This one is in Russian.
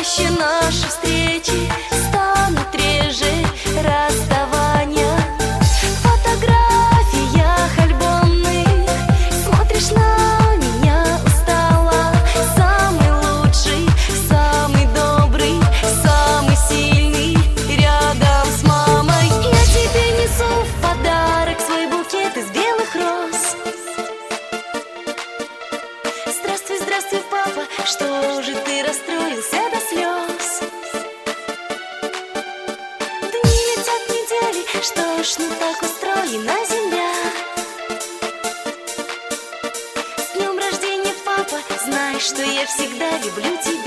чаще наши встречи станут реже расставания. В фотографиях альбомных смотришь на меня устало. Самый лучший, самый добрый, самый сильный рядом с мамой. Я тебе несу в подарок свой букет из белых роз. Здравствуй, здравствуй, папа, что же ты расстроился до слез? Дни летят недели, что ж не так устроена земля? С днем рождения, папа, знай, что я всегда люблю тебя.